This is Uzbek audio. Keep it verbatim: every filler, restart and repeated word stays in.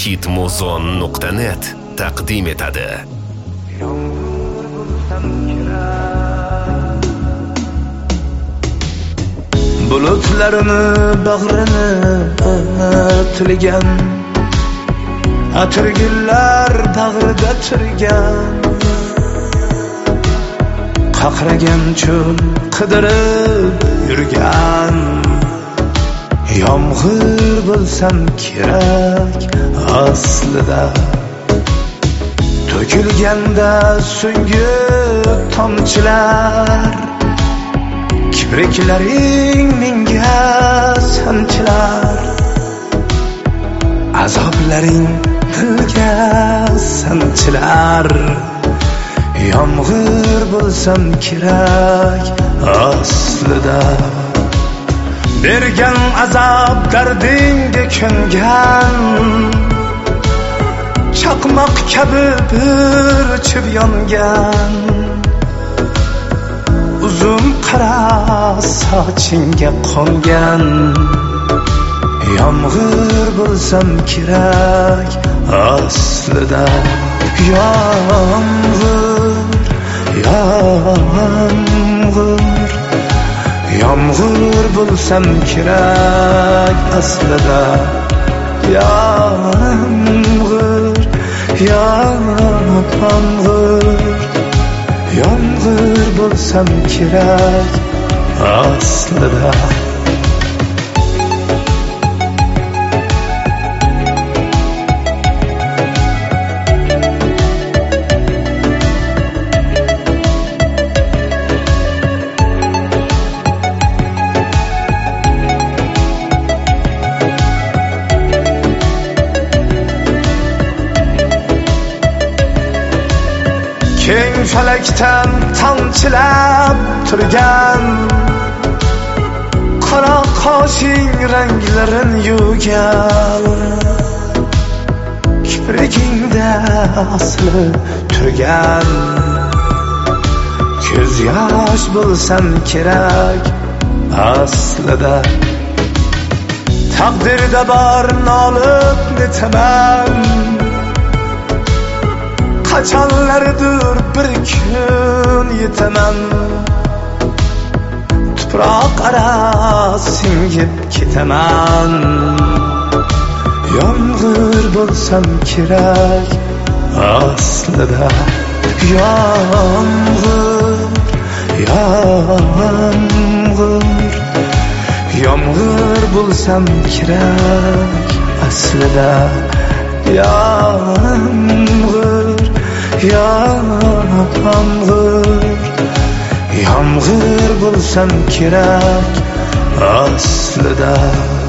hitmuzon nuqta net taqdim etadi. Bulutlarni bag'rini tilgan, atirgullar bag'rida turgan, qaqragan cho'l qidirib yurgan, yomg'ir bo'lsam kerak aslida, to'kilganda so'nggi tomchilar, kipriklaring menga sanchilar, azoblaring dilga sanchilar, yomg'ir bo'lsam kerak aslida, bergan azob dardingga ko'ngan, chaqmoq kabi bir chib yongan, uzun qara sochingga qo'ngan, yomg'ir bo'lsam kerak aslida, yomg'ir, yomg'ir, yomg'ir bo'lsam kerak aslida, yomg'ir, yomg'ir, yomg'ir bo'lsam kerak aslida. Keng falakdan tomchilab turgan, qora qoshing ranglarin yuvgan, kiprikingda asli turgan, ko'z yosh bo'lsam kerak aslida, taqdirda bor nolib netaman, qachonlardir bir kun yetaman, tuproq ara singib ketaman, yomg'ir bo'lsam kerak aslida, yomg'ir, yomg'ir, yomg'ir bo'lsam kerak aslida, yomg'ir, yomg'ir, yomg'ir bo'lsam kerak aslida.